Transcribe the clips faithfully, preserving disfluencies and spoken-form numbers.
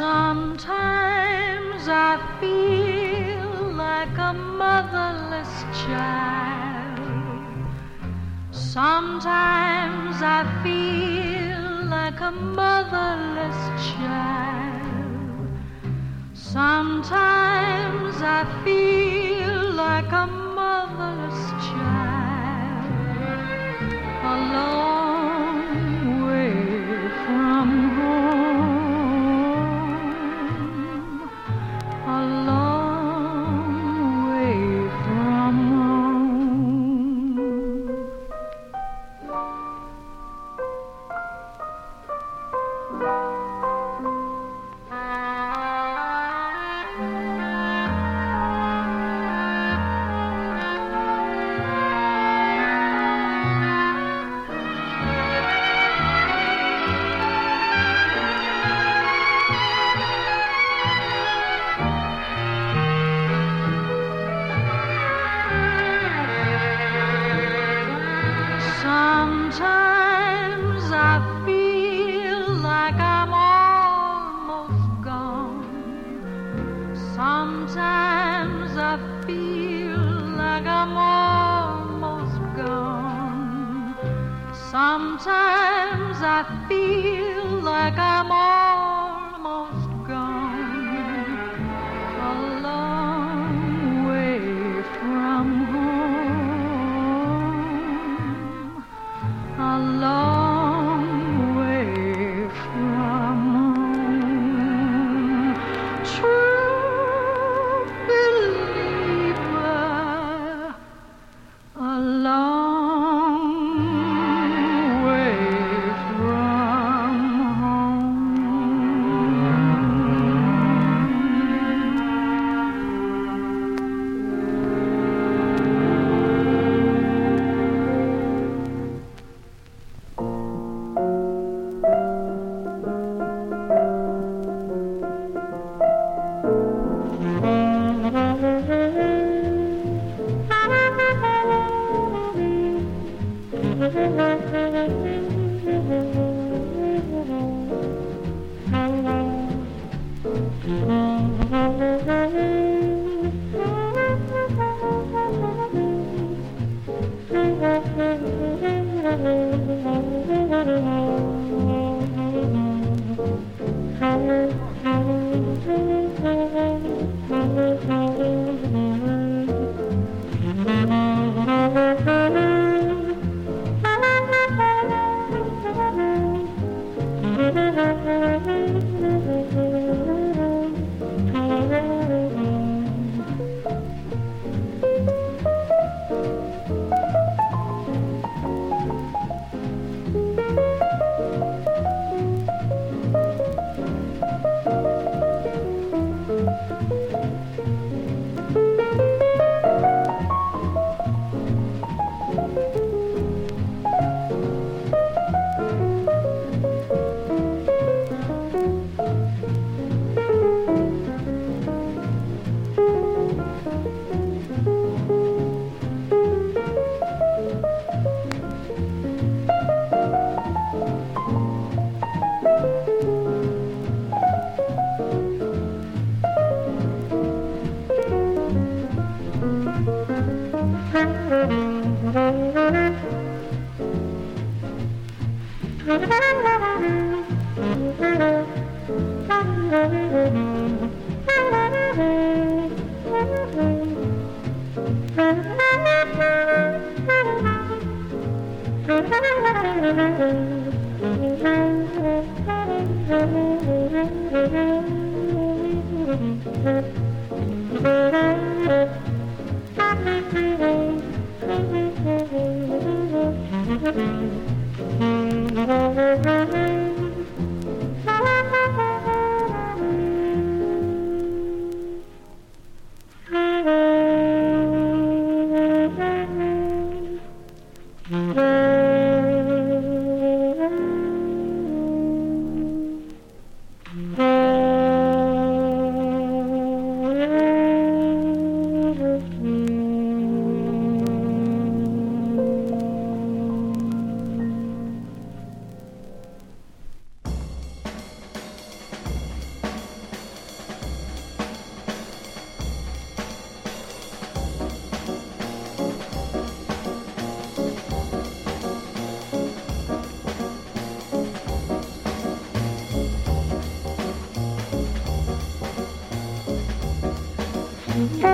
Sometimes I feel like a motherless child. Sometimes I feel like a motherless child. Sometimes I feel like a motherless child, a long way from home, a long way from Sometimes I feel like I'm almost gone. Sometimes I feel like I'm almost gone. Sometimes I feel like I'm almost gone. A long way from home, a long way from home. True believer, a long way from home.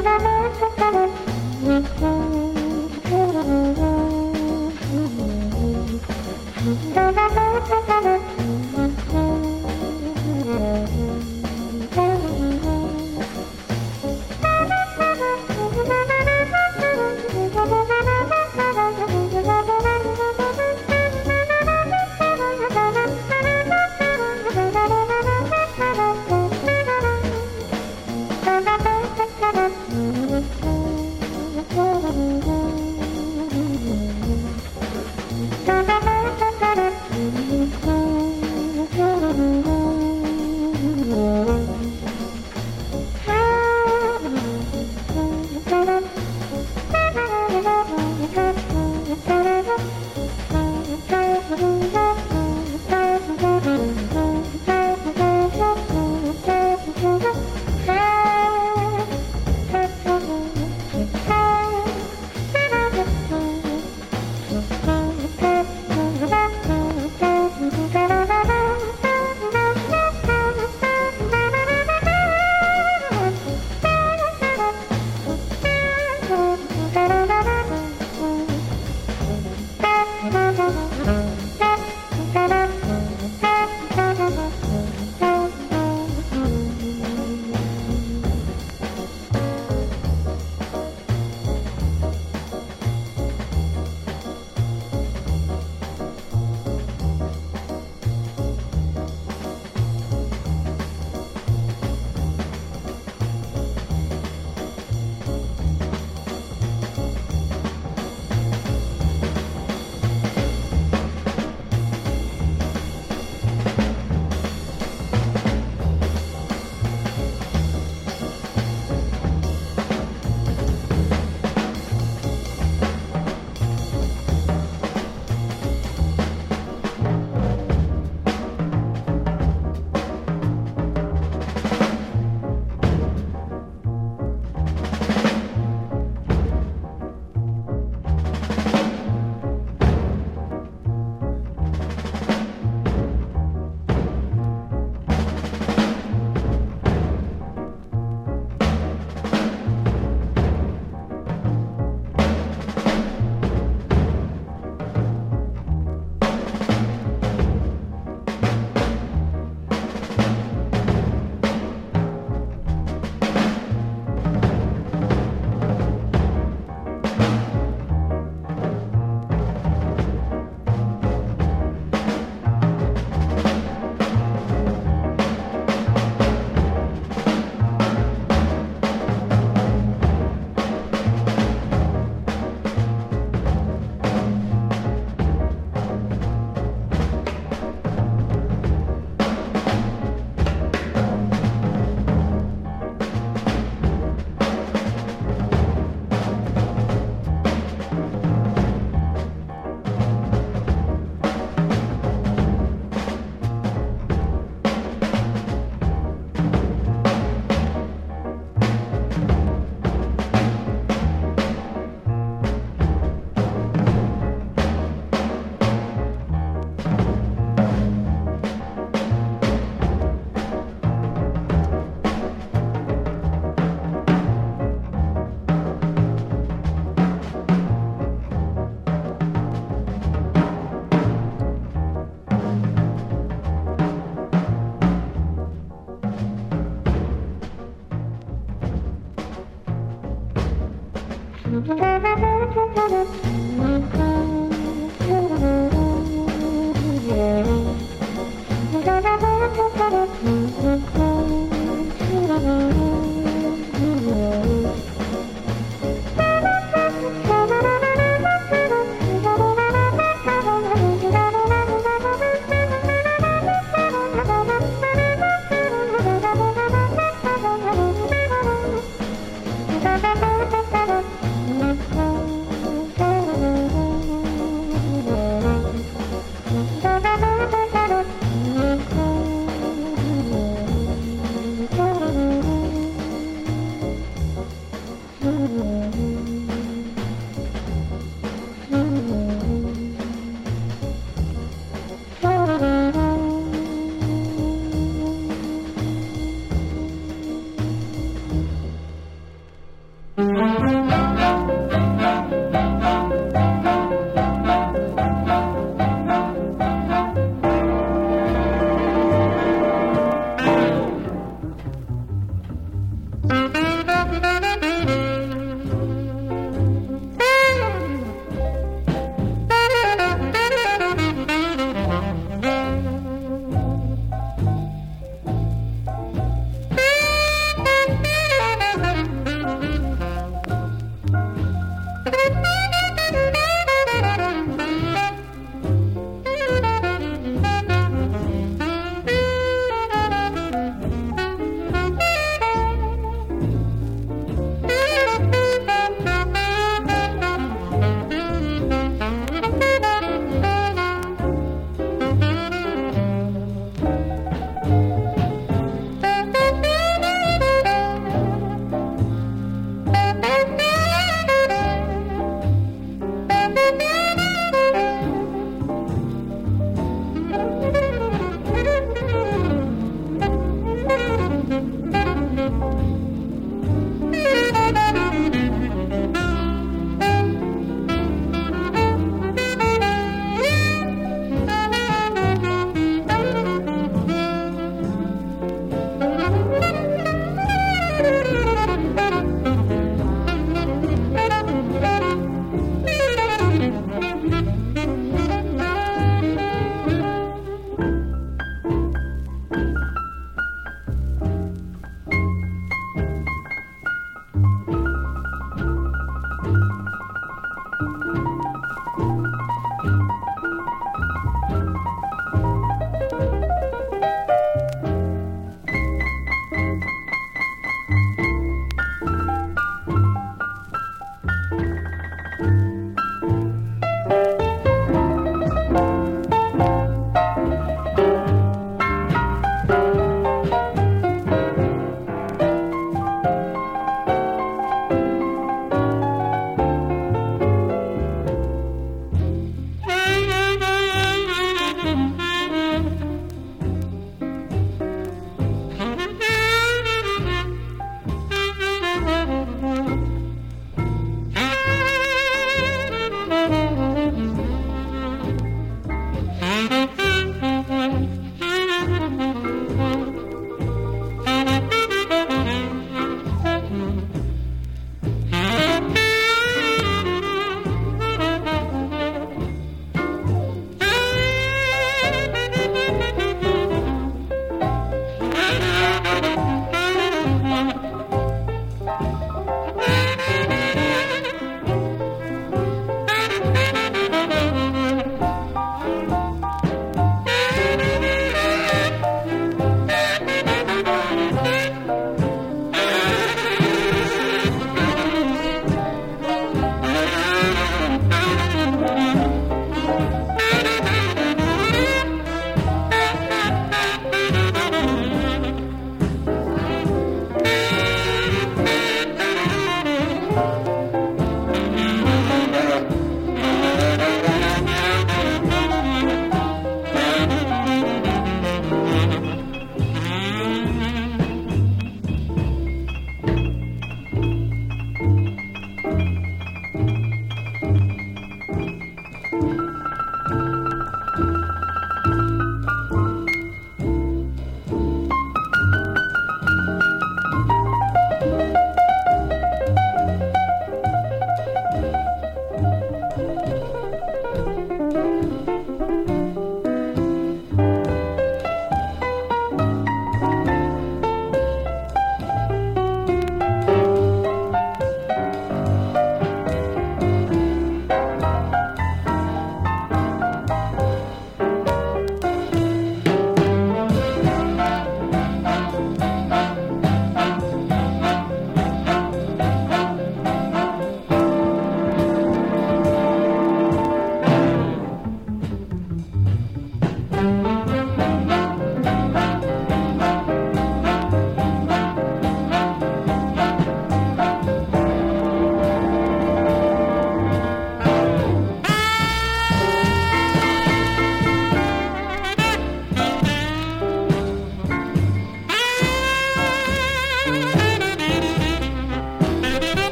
Thank you.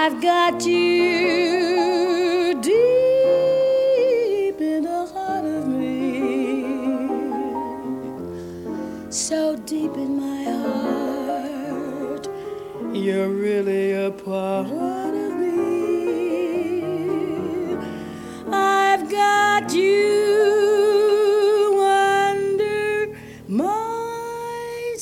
I've got you deep in the heart of me, so deep in my heart, you're really a part of me. I've got you under my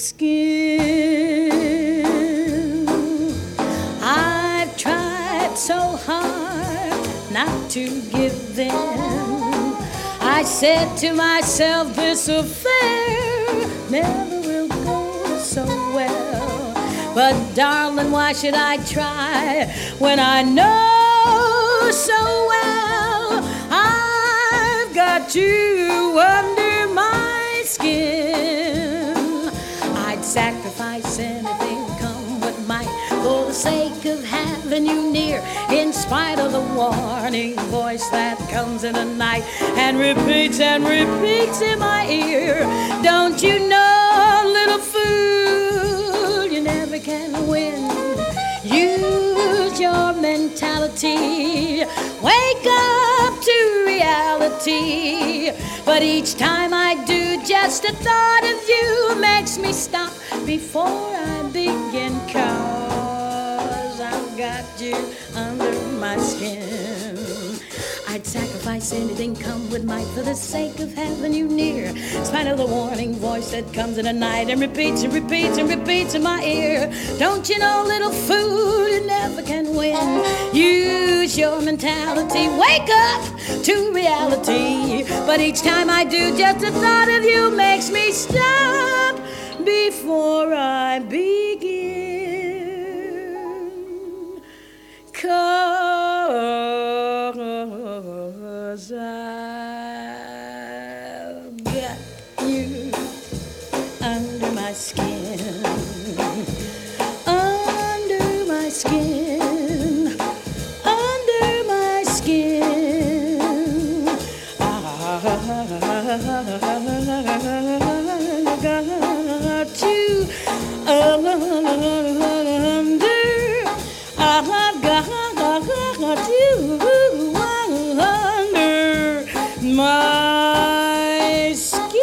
skin. I've tried so hard not to give in. I said to myself, this affair never will go so well. But darling, why should I try when I know so well I've got you under my skin? I'd sacrifice anything, come what might, for the sake of having you near, in spite of the warning voice that comes in the night and repeats and repeats in my ear. Don't you know, little fool, you never can win. Use your mentality, wake up to reality. But each time I do, just the thought of you makes me stop before I begin, 'cause I've got you under my skin. I'd sacrifice anything, come what might, for the sake of having you near, in spite of the warning voice that comes in the night and repeats and repeats and repeats in my ear. Don't you know, little fool, you never can win. Use your mentality, wake up to reality. But each time I do, just the thought of you makes me stop before I begin. 'Cause I've got you under my skin, under my skin, under my skin. I got you under, I've got you under my skin.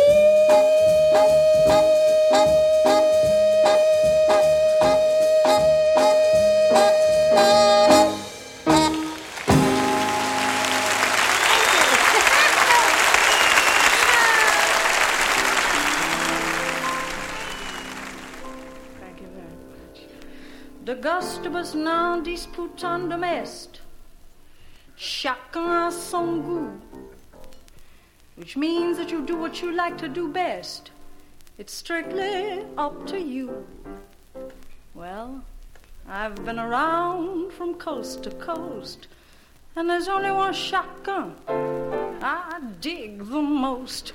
Thank you very much. De gustibus non disputandum est. Chacun a son goût, which means that you do what you like to do best. It's strictly up to you. Well, I've been around from coast to coast, and there's only one chacun I dig the most.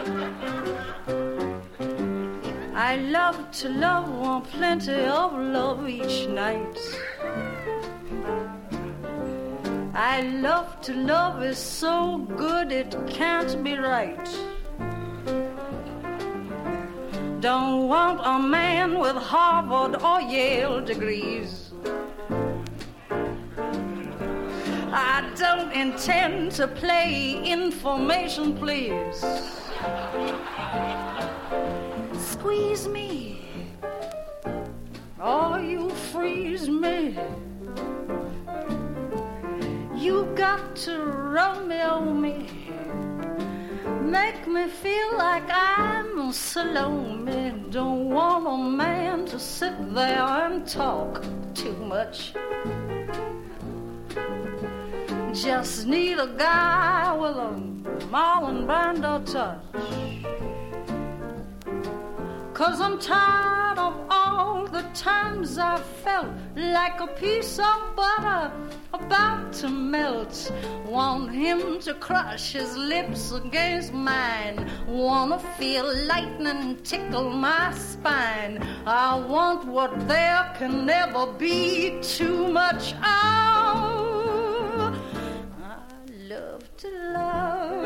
I love to love, want plenty of love each night. I love to love is so good it can't be right. Don't want a man with Harvard or Yale degrees. I don't intend to play information, please. Squeeze me, or you freeze me. You got to Romeo me, make me feel like I'm Salome. Don't want a man to sit there and talk too much. Just need a guy with a Marlon Brando touch. 'Cause I'm tired of all the times I felt like a piece of butter about to melt. Want him to crush his lips against mine. Wanna feel lightning tickle my spine. I want what there can never be too much of. I love to love,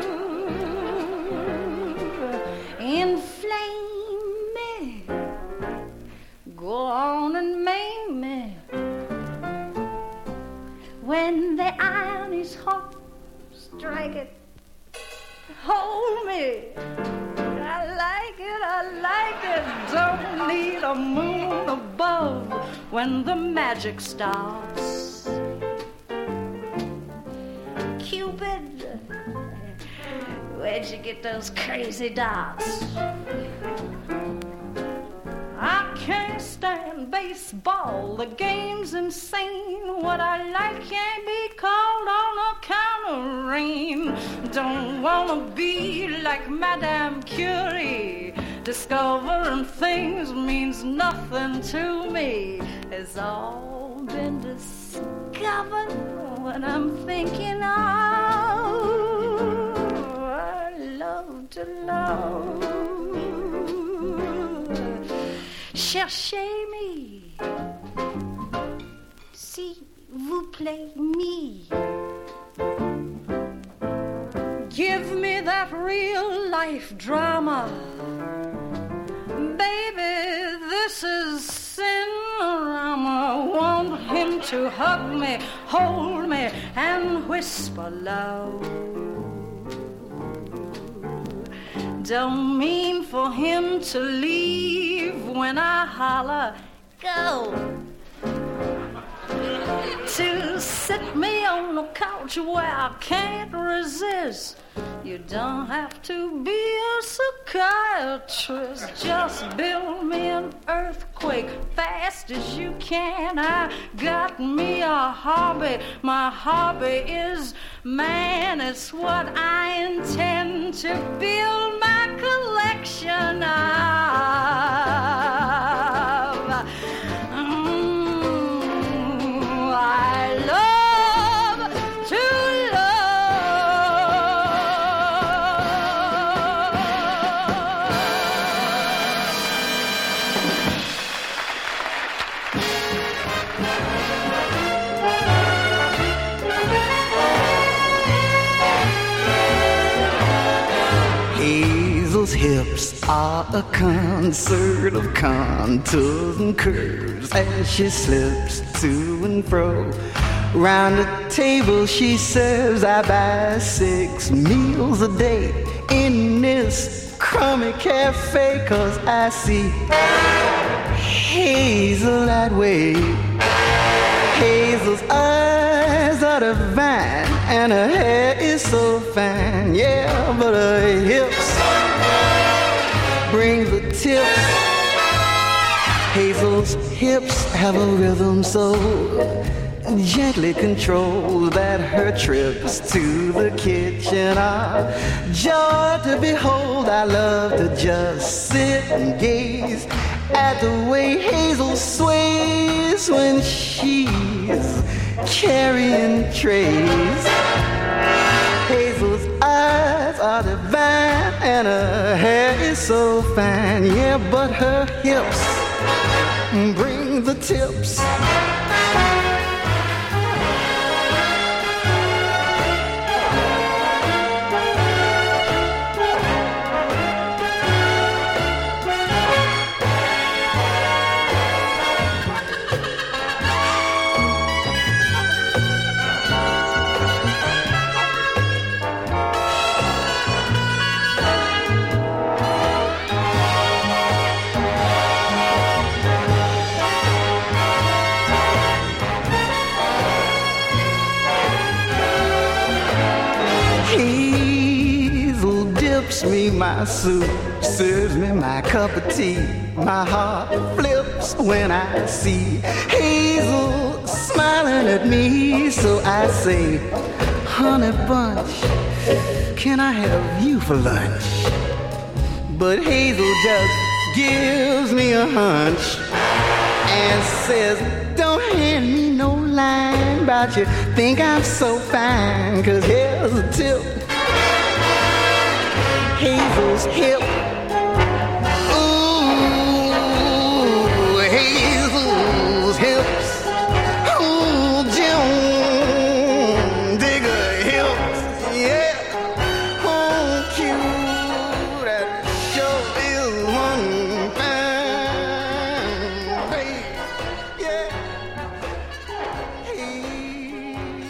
inflame me, go on and maim me. When the iron is hot, strike it, hold me. I like it, I like it. Don't need a moon above when the magic starts. Cupid, where'd you get those crazy dots? I can't stand baseball, the game's insane. What I like can't be called on account of rain. Don't wanna be like Madame Curie. Discovering things means nothing to me. It's all been discovered what I'm thinking of. I love to love. Cherchez-me, s'il vous plaît, me. Give me that real life drama. Baby, this is Cinerama. Want him to hug me, hold me, and whisper low. Don't mean for him to leave when I holler, go. To sit me on a couch where I can't resist. You don't have to be a psychiatrist. Just build me an earthquake fast as you can. I got me a hobby. My hobby is man. It's what I intend to build my collection of. Mm, I love to hips are a concert of contours and curves as she slips to and fro. Round the table she says I buy six meals a day in this crummy cafe, 'cause I see Hazel that way. Hazel's eyes are divine and her hair is so fine, yeah, but her hips bring the tips. Hazel's hips have a rhythm so gently controls that her trips to the kitchen are joy to behold. I love to just sit and gaze at the way Hazel sways when she's carrying trays. Hazel's eyes are divine and her hair is so fine, yeah, but her hips bring the tips. Me my soup, serves me my cup of tea. My heart flips when I see Hazel smiling at me. So I say, honey bunch, can I have you for lunch? But Hazel just gives me a hunch and says, don't hand me no line about you think I'm so fine, 'cause here's a tip. Hazel's hip. Ooh, Hazel's hips. Ooh, Jim Digger hips. Yeah. Oh, cute. That sure is one fine baby. Yeah. Hazel's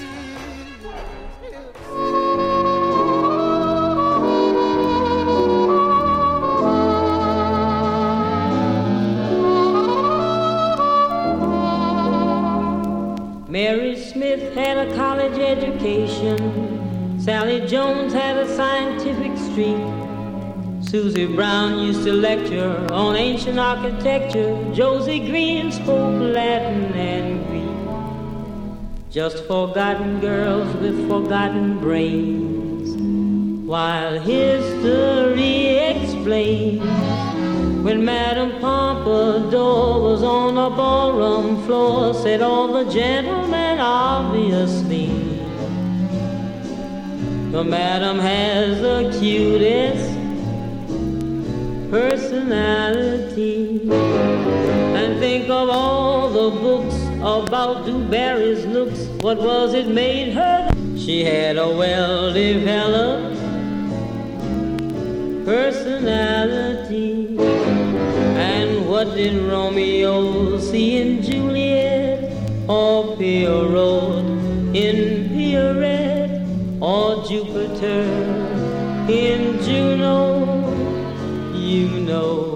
Mary Smith had a college education. Sally Jones had a scientific streak. Susie Brown used to lecture on ancient architecture. Josie Green spoke Latin and Greek. Just forgotten girls with forgotten brains, while history explains when Madame Pompadour was on a ballroom floor, said all the gentlemen obviously, the Madam has the cutest personality. And think of all the books about Du Barry's looks. What was it made her? She had a well-developed personality. And what did Romeo see in Juliet, or Pierrot in Pierrette, or Jupiter in Juno? You know.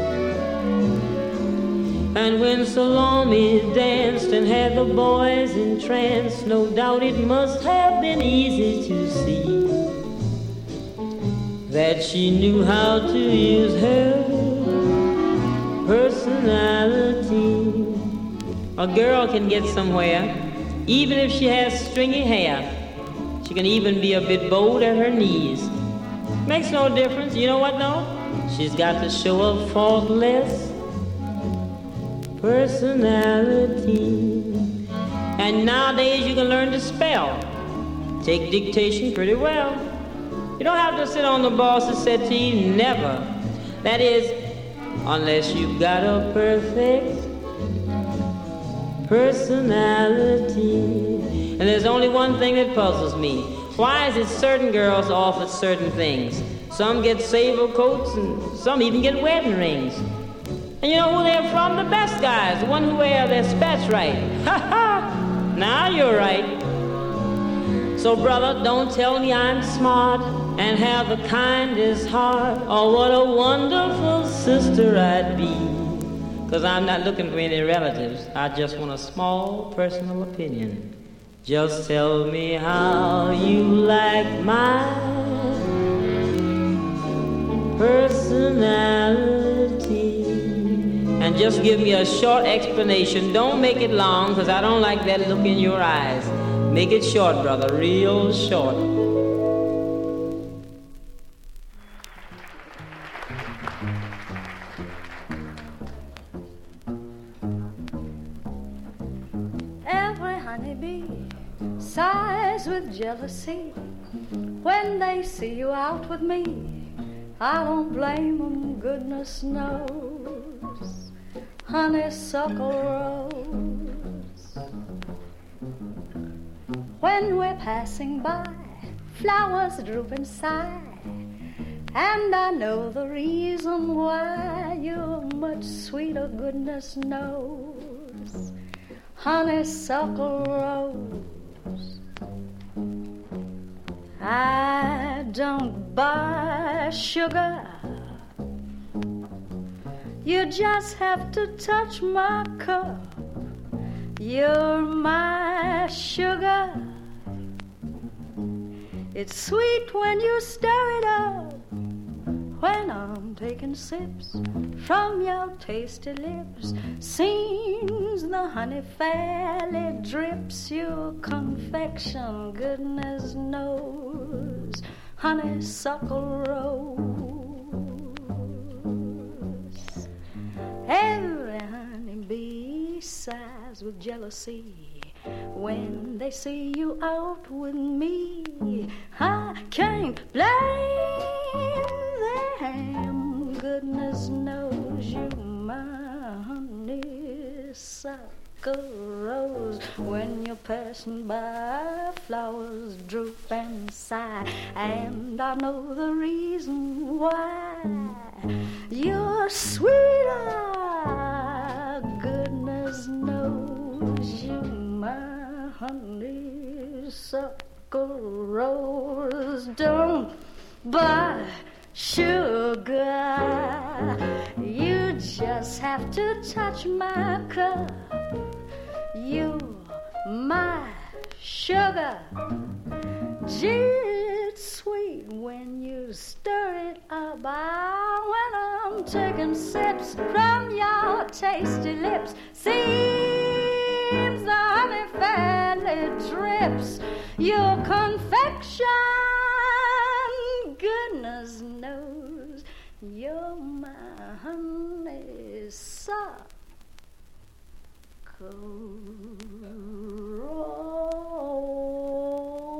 And when Salome danced and had the boys entranced, no doubt it must have been easy to see that she knew how to use her personality. A girl can get somewhere even if she has stringy hair. She can even be a bit bold at her knees. Makes no difference. You know what though? She's got to show a faultless personality. And nowadays you can learn to spell. Take dictation pretty well. You don't have to sit on the boss's settee, never. That is, unless you've got a perfect personality. And there's only one thing that puzzles me. Why is it certain girls offer certain things? Some get sable coats and some even get wedding rings. And you know who they're from? The best guys, the one who wear their spats right. Ha ha! Now you're right. So brother, don't tell me I'm smart and have the kindest heart. Oh, what a wonderful sister I'd be. Cause I'm not looking for any relatives. I just want a small personal opinion. Just tell me how you like my personality. And just give me a short explanation. Don't make it long, because I don't like that look in your eyes. Make it short, brother, real short. Every honeybee sighs with jealousy when they see you out with me. I don't blame them, goodness knows. Honeysuckle rose. When we're passing by, flowers droop and sigh, and I know the reason why. You're much sweeter, goodness knows. Honeysuckle rose. I don't buy sugar. You just have to touch my cup. You're my sugar. It's sweet when you stir it up. When I'm taking sips from your tasty lips, seems the honey fairly drips. Your confection, goodness knows, honeysuckle rose. Every honeybee sighs with jealousy when they see you out with me. I can't blame them, goodness knows. You my honeysuckle rose. When you're passing by, flowers droop and sigh, and I know the reason why. You're sweeter, goodness knows. You my honeysuckle rose. Don't buy sugar, you just have to touch my cup. You're my sugar. Gee, it's sweet when you stir it up. Ah, when I'm taking sips from your tasty lips, seems the honey fairly drips. Your confection, goodness knows, you're my honeysuckle roll.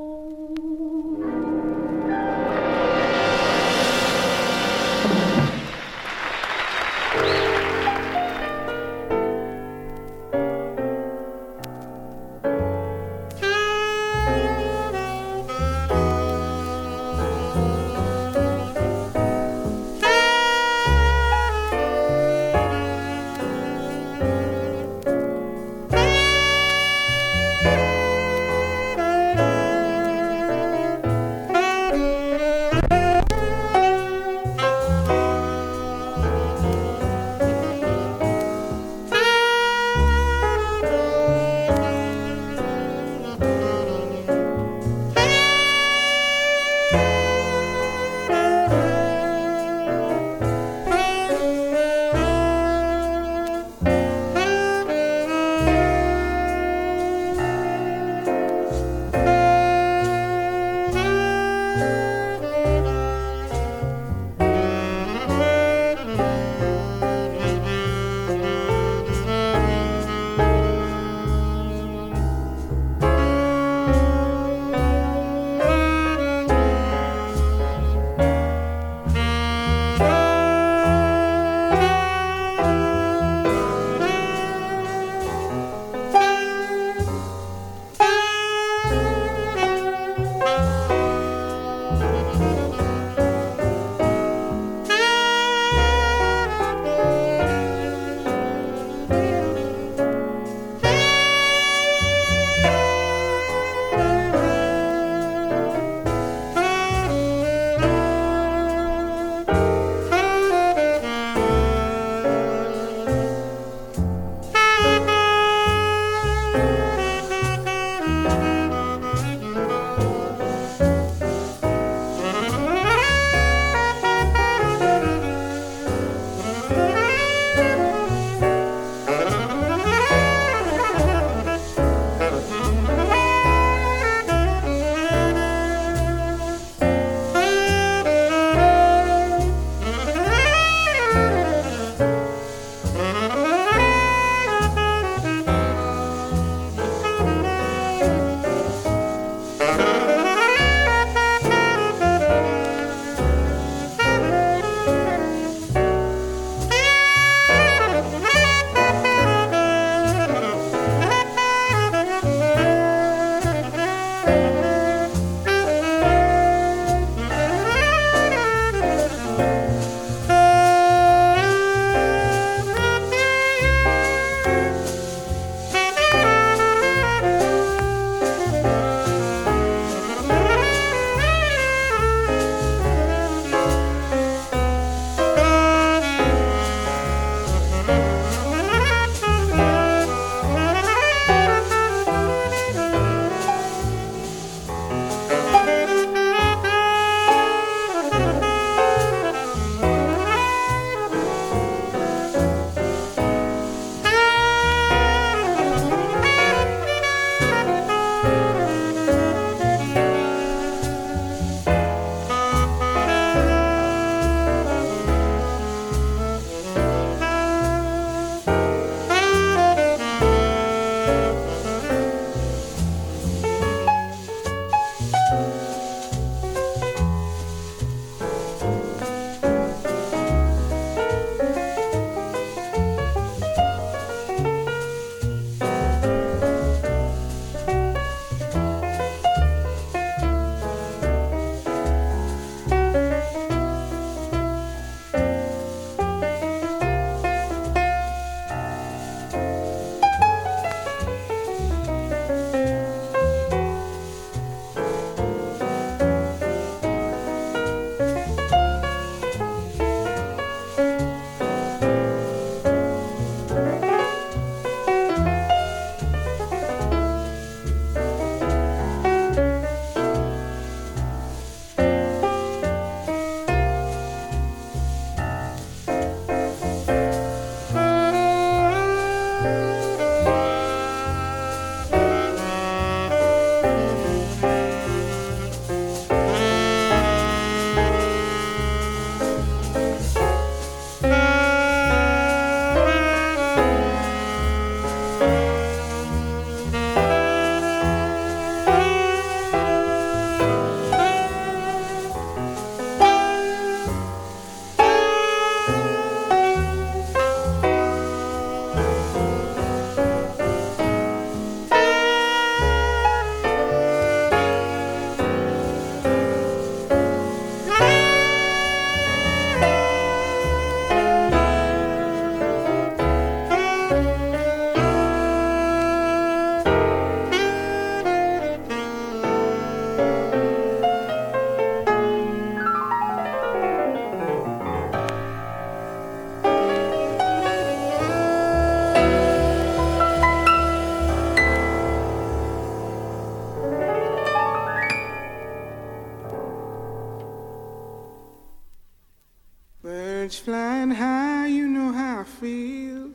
Birds flying high, you know how I feel.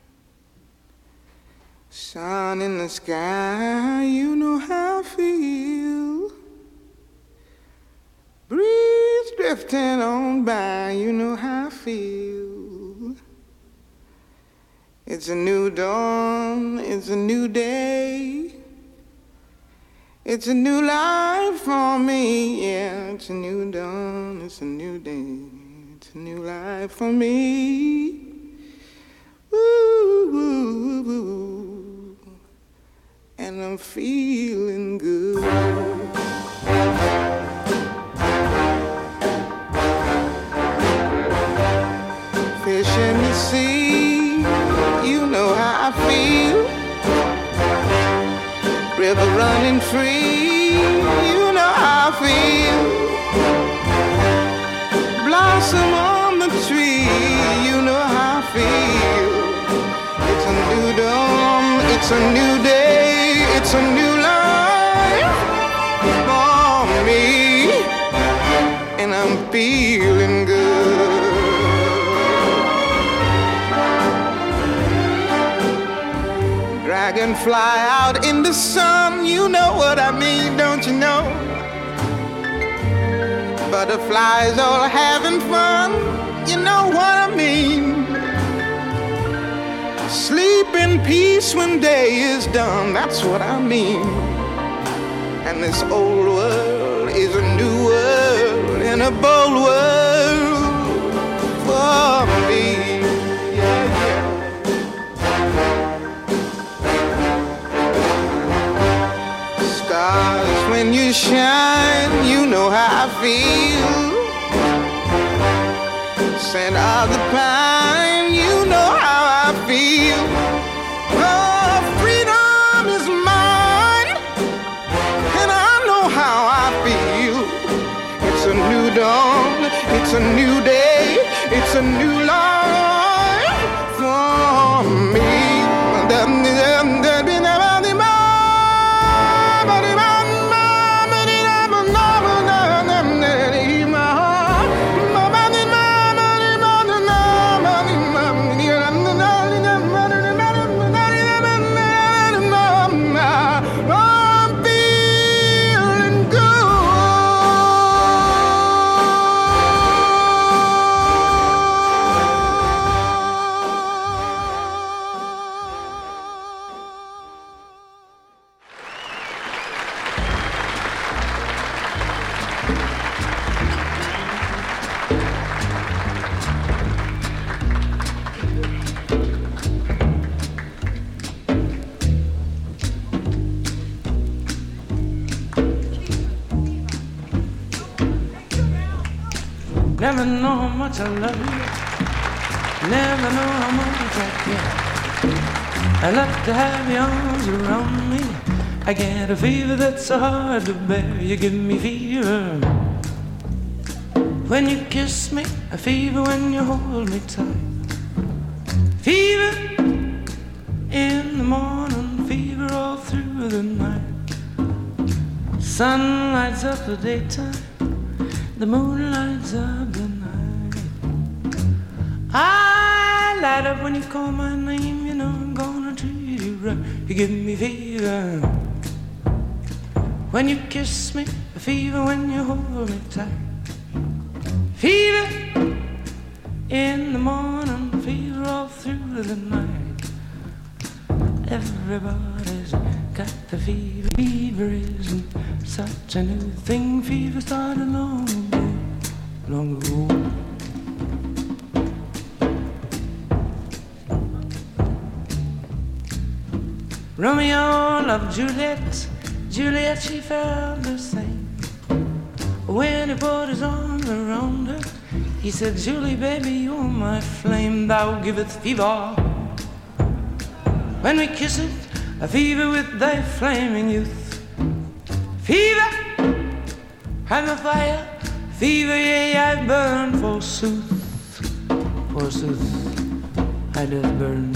Sun in the sky, you know how I feel. Breeze drifting on by, you know how I feel. It's a new dawn, it's a new day. It's a new life for me, yeah. It's a new dawn, it's a new day. It's a new life for me. Woo, woo, woo. And I'm feeling good. Fish in the sea, you know how I feel. River running free, you know how I feel. Blossom on the tree, you know how I feel. It's a new dawn, it's a new day, it's a new life for me. And I'm feeling good. Dragonfly out in the sun, you know what I mean, don't you know? Butterflies all having fun, you know what I mean. Sleep in peace when day is done, that's what I mean. And this old world is a new world and a bold world for me. Yeah, yeah. Stars, when you shine, you know how I feel. Scent of the pine, you know how I feel. Oh, freedom is mine, and I know how I feel. It's a new dawn, it's a new day, it's a new life for me. Never know how much I love you. Never know how much I care. I love to have your arms around me. I get a fever that's so hard to bear. You give me fever when you kiss me, a fever when you hold me tight. Fever in the morning, fever all through the night. Sun lights up the daytime, the moon lights up the night. I light up when you call my name. You know I'm gonna treat you right. You give me fever when you kiss me, a fever when you hold me tight. Fever in the morning, fever all through the night. Everybody's got the fever. Fever isn't such a new thing. Fever started long ago, long ago. Romeo loved Juliet. Juliet, she felt the same. When he put his arms around her, he said, Julie, baby, you're my flame. Thou giveth fever when we kiss it, a fever with thy flaming youth. Fever, I'm a fire. Fever, yea, I burn, forsooth. Forsooth, I doth burn.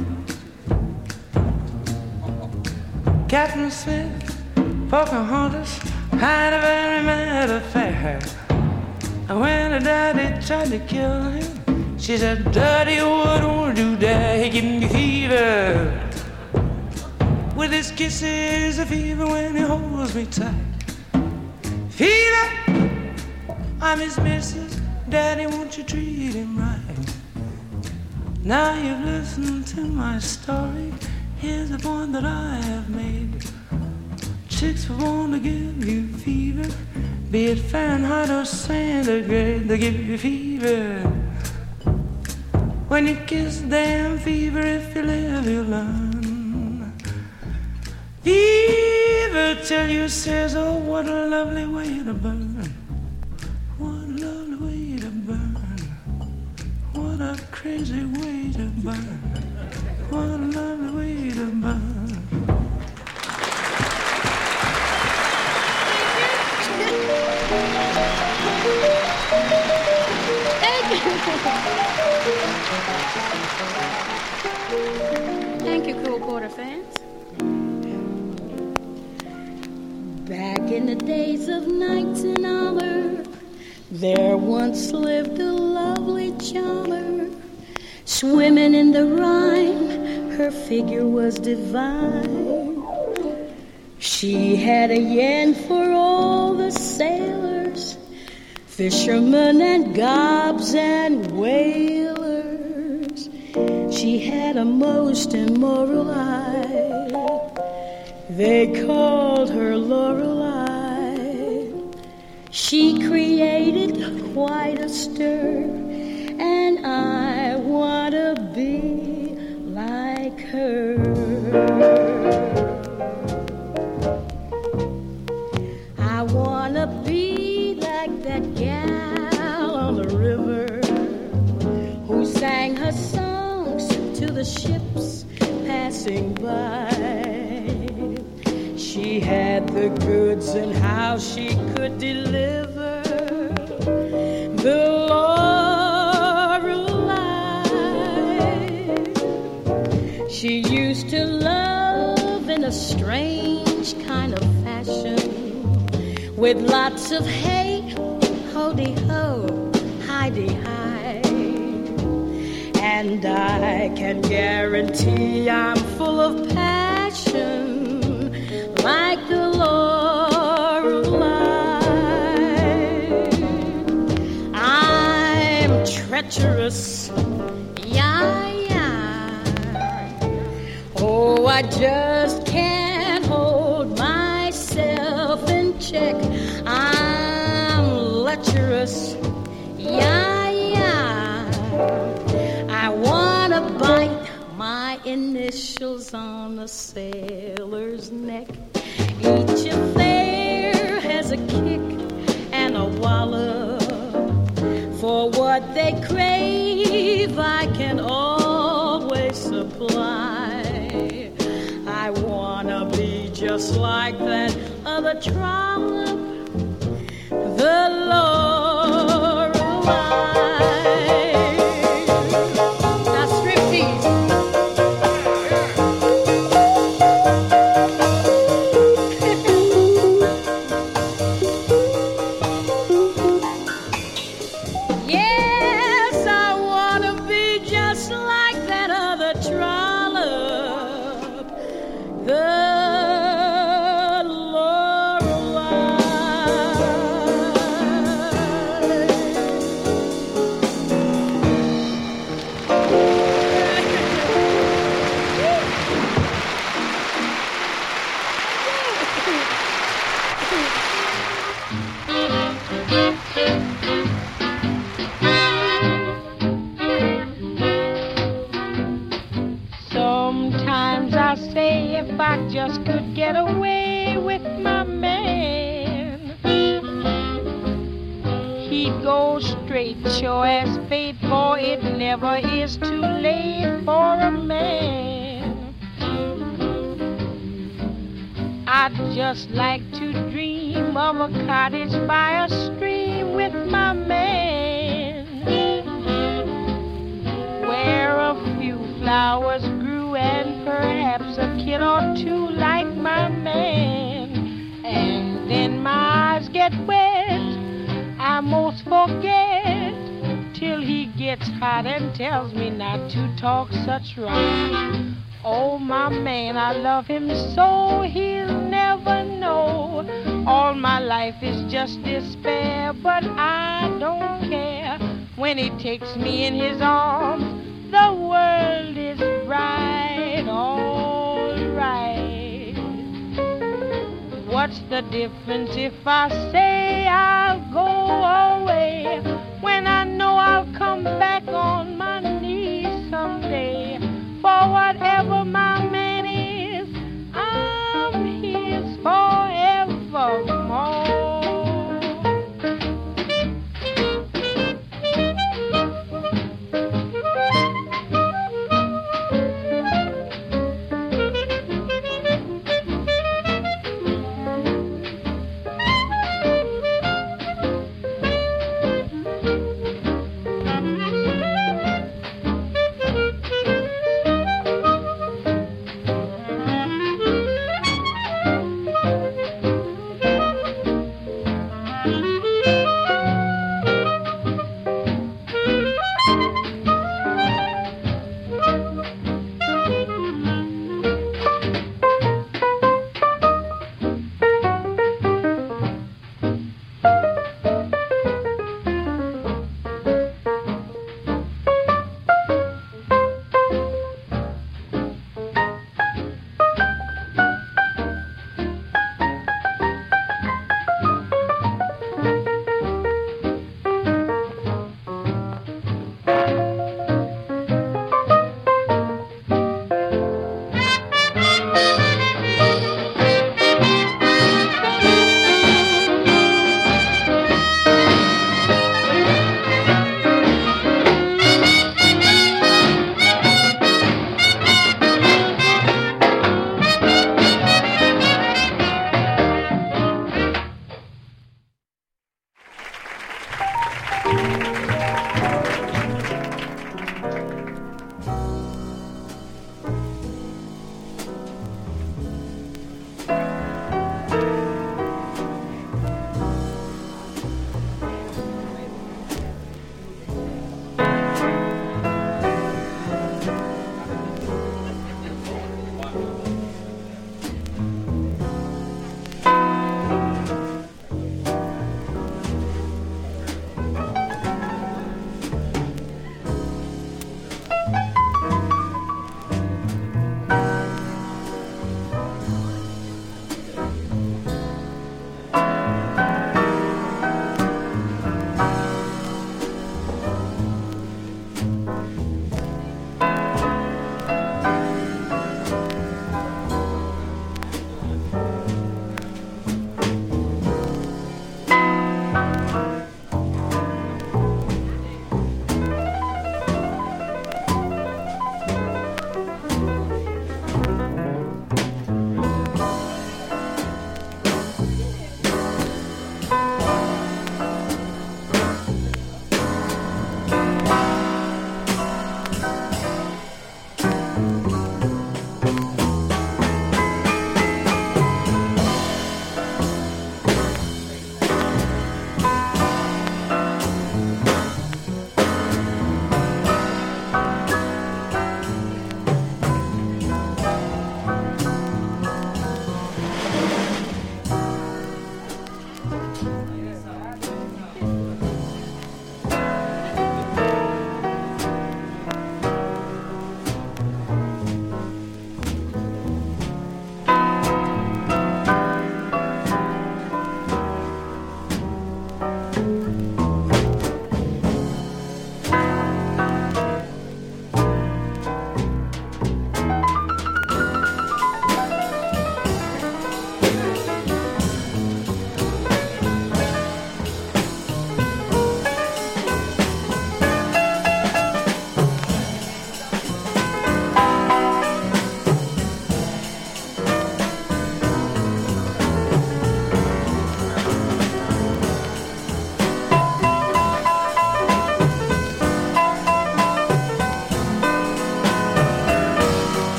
Captain Smith, Pocahontas, had a very mad affair. And when her daddy tried to kill him, She said, Daddy, what don't do that? He give me fever. With his kisses, a fever when he holds me tight. Fever, I'm his missus. Daddy, won't you treat him right? Now you've listened to my story. Here's the point that I have made. Chicks were born to give you fever, be it Fahrenheit or centigrade. They give you fever. When you kiss damn fever, if you live, you learn. Fever till you says, oh, what a lovely way to burn. What a lovely way to burn. What a crazy way to burn. What a lovely way to burn. Thank you, Cole Porter fans. Back in the days of knights in armor, there once lived a lovely charmer. Swimming in the Rhine, her figure was divine. She had a yen for all the sailors, fishermen and gobs and whalers. She had a most immoral eye. They called her Lorelei. She created quite a stir, and I want to be like her. I want to be like that gal on the river who sang her songs to the ships passing by. She had the goods and how she could deliver the Lorelei. She used to love in a strange kind of fashion, with lots of hey, ho-de ho, hi-de hi. And I can guarantee I'm full of passion, like the Lorelei. I'm treacherous, yeah, yeah. Oh, I just can't hold myself in check. I'm lecherous, yeah, yeah. I wanna bite my initials on a sailor's neck. Each affair has a kick and a wallop. For what they crave, I can always supply. I wanna be just like that other trollop, the Lorelei. Now striptease. Yes, I wanna be just like that other trollop, the Sometimes I say if I just could get away with my man, he'd go straight, sure as fate, for it never is too late for a man. I'd just like to dream of a cottage by a stream with my man, where a few flowers grew and perhaps a kid or two like my man. And then my eyes get wet, I most forget till he gets hot and tells me not to talk such rot. Oh, my man, I love him so he'll never know. All my life is just despair, but I don't care. When he takes me in his arms, the world is bright, all right. What's the difference if I say I'll go away, when I know I'll come back on my knees someday? For whatever my man is, I'm his forevermore.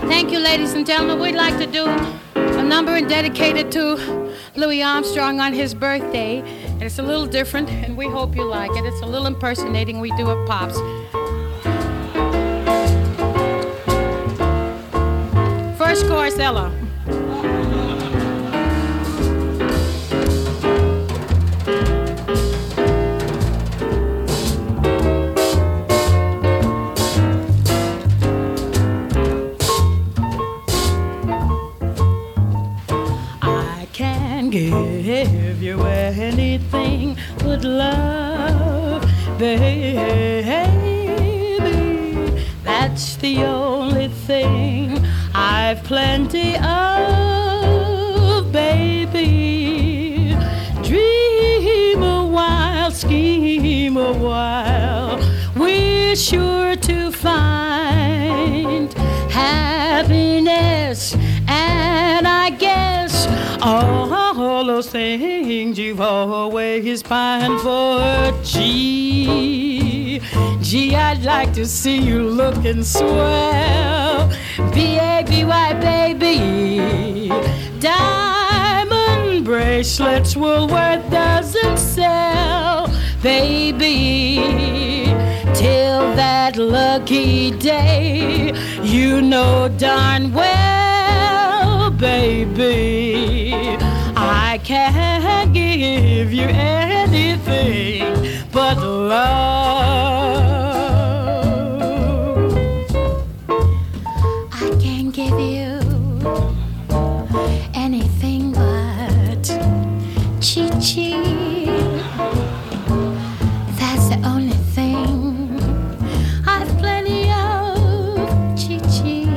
Thank you, ladies and gentlemen. We'd like to do a number dedicated to Louis Armstrong on his birthday. And it's a little different, and we hope you like it. It's a little impersonating we do of Pops. First chorus, Ella. Give you anything but love, baby. That's the only thing I've plenty of, baby. Dream a while, scheme a while, we're sure to find happiness, and I guess all those things you've always pined for. Gee, gee, I'd like to see you looking swell. B A B Y, baby. Diamond bracelets Woolworth doesn't sell, baby. Till that lucky day, you know darn well, baby, I can't give you anything but love. I can't give you anything but chi-chi. That's the only thing I've plenty of, chi-chi.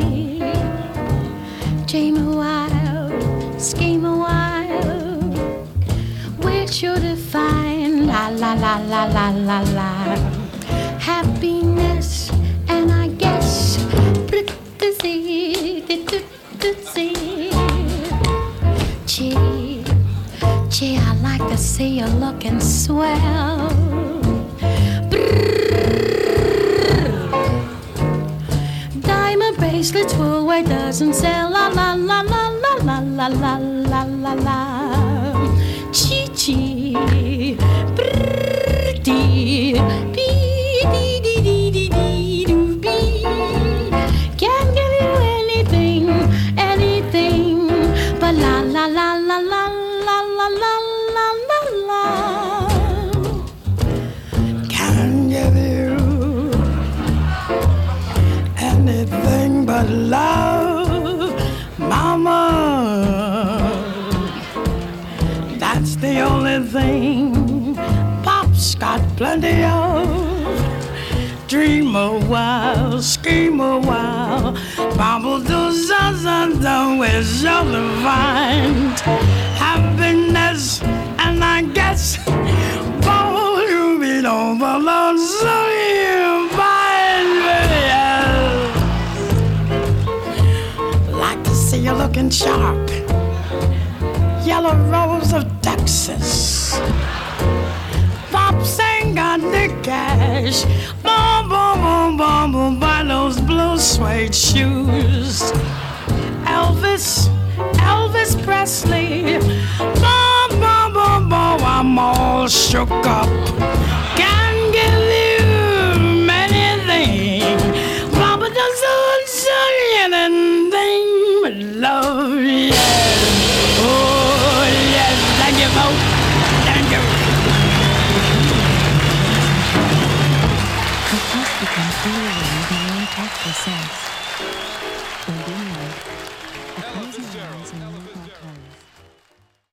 Dream a while, scheme a while, we're sure to find la la la la la la la happiness, and I guess pretty gee, gee, I like to see you looking swell. Diamond bracelets Woolworth doesn't sell, la la la la la la la la la la la. Chi chi, pretty, bee dee dee dee dee dee doo bee. Can't give you anything, anything, but la la la la la la la la la la la. Can't give you anything but love, mama. That's the only thing Pop's got plenty of. Dream a while, scheme a while, bobble do za we're sure to find happiness, and I guess bobble you be over the so you find me. Like to see you looking sharp. Yellow rose of Texas. Pops ain't got the cash. Boom, boom, boom, boom, boom, buy those blue suede shoes. Elvis, Elvis Presley. Boom, boom, boom, boom, I'm all shook up. Can't give you anything, Papa doesn't say anything but love you.